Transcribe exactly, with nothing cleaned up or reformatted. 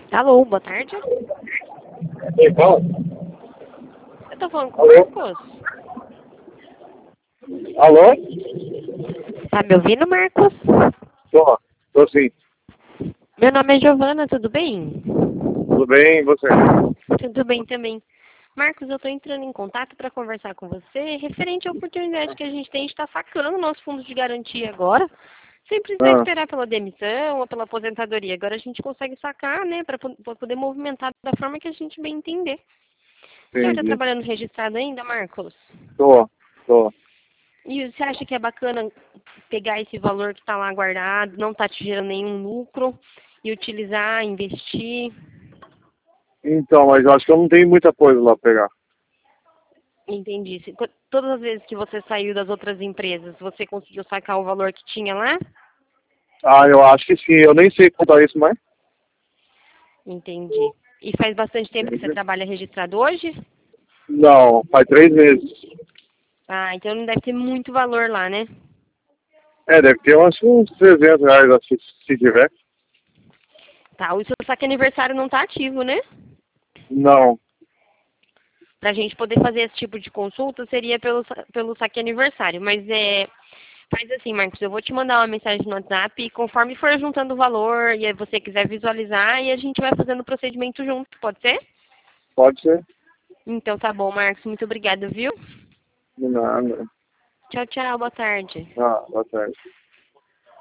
Alô, boa tarde. Quem fala? Eu tô falando com o Alô? Marcos. Alô? Tá me ouvindo, Marcos? Tô, tô sim. Meu nome é Giovana, tudo bem? Tudo bem, e você? Tudo bem também. Marcos, eu estou entrando em contato para conversar com você referente à oportunidade que a gente tem de estar sacando o nosso fundo de garantia agora, sem precisar Ah, esperar pela demissão ou pela aposentadoria. Agora a gente consegue sacar, né, para poder movimentar da forma que a gente bem entender. O senhor está entendi. trabalhando registrado ainda, Marcos? Tô, tô. E você acha que é bacana pegar esse valor que está lá guardado, não está te gerando nenhum lucro, e utilizar, investir? Então, mas eu acho que eu não tenho muita coisa lá pra pegar. Entendi. Se- co- Todas as vezes que você saiu das outras empresas, você conseguiu sacar o valor que tinha lá? Ah, eu acho que sim. Eu nem sei contar isso, mas... Entendi. E faz bastante tempo que você trabalha registrado hoje? Não, faz três meses. Ah, então não deve ter muito valor lá, né? É, deve ter uns, uns trezentos reais, acho que se tiver. Tá, o seu saque aniversário não tá ativo, né? Não. Pra gente poder fazer esse tipo de consulta seria pelo, sa- pelo saque aniversário. Mas é. Faz assim, Marcos, eu vou te mandar uma mensagem no WhatsApp e conforme for juntando o valor e aí você quiser visualizar, e a gente vai fazendo o procedimento junto, pode ser? Pode ser. Então tá bom, Marcos. Muito obrigada, viu? De nada. Tchau, tchau. Boa tarde. Ah, boa tarde.